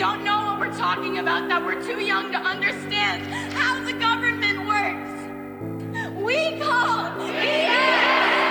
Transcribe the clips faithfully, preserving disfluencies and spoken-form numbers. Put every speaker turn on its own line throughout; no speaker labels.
don't know what we're talking about, that we're too young to understand how the government works. We call B S!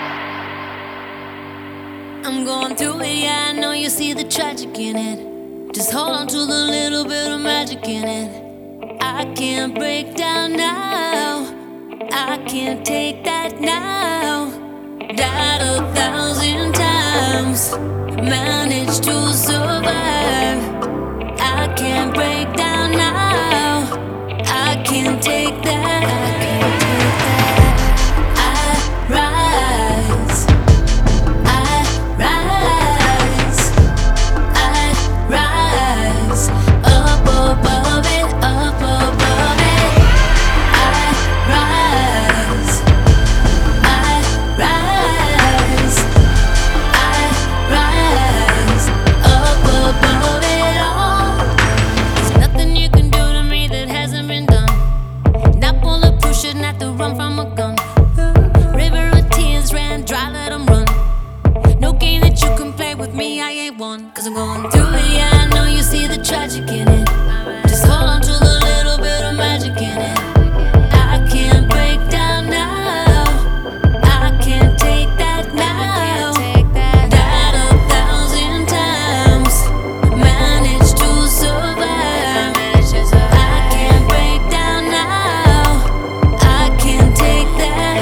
I'm going through it, yeah, I know you see the tragic in it. Just hold on to the little bit of magic in it. I can't break down now, I can't take that now. Died a thousand times, managed to survive. I can't break down now, I can't take that, I can't take that. I rise, I rise, I rise, up above it, up above it. I rise, I rise, I rise, up above it all. There's nothing you can do to me that hasn't been done. Not bulletproof, shouldn't have to run from a gun. River of tears ran dry, let 'em run. No game that you can play with me, I ain't one. Cause I'm going through it, yeah, I know you see the tragic in it. Just hold on to the little bit of magic in it. I can't break down now, I can't take that now. Died a thousand times, managed to survive. I can't break down now, I can't take that.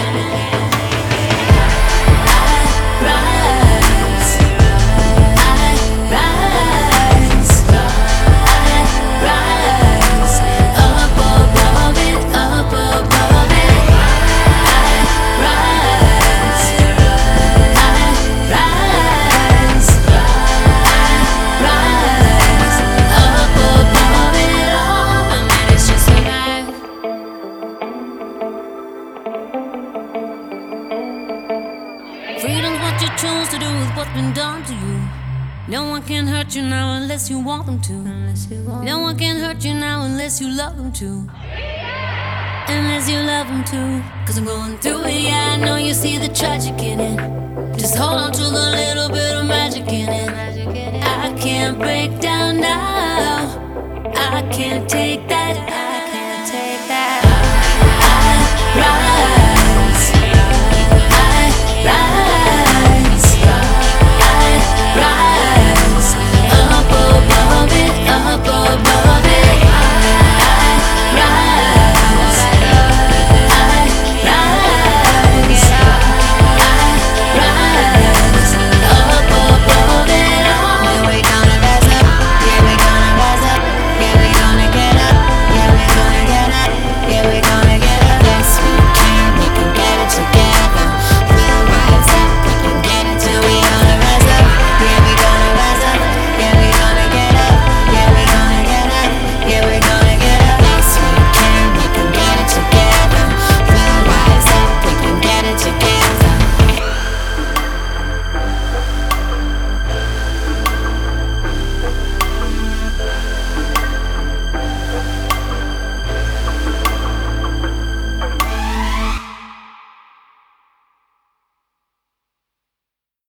I rise, I rise, I rise, up above it, up above it. I rise, I rise, I rise, up above it all. I managed to survive. Freedom's what you choose to do with what's been done to you. No one can hurt you now unless you want them to. No one can hurt you now unless you love them to. Unless you love them to. Cause I'm going through it, yeah, I know you see the tragic in it. Just hold on to the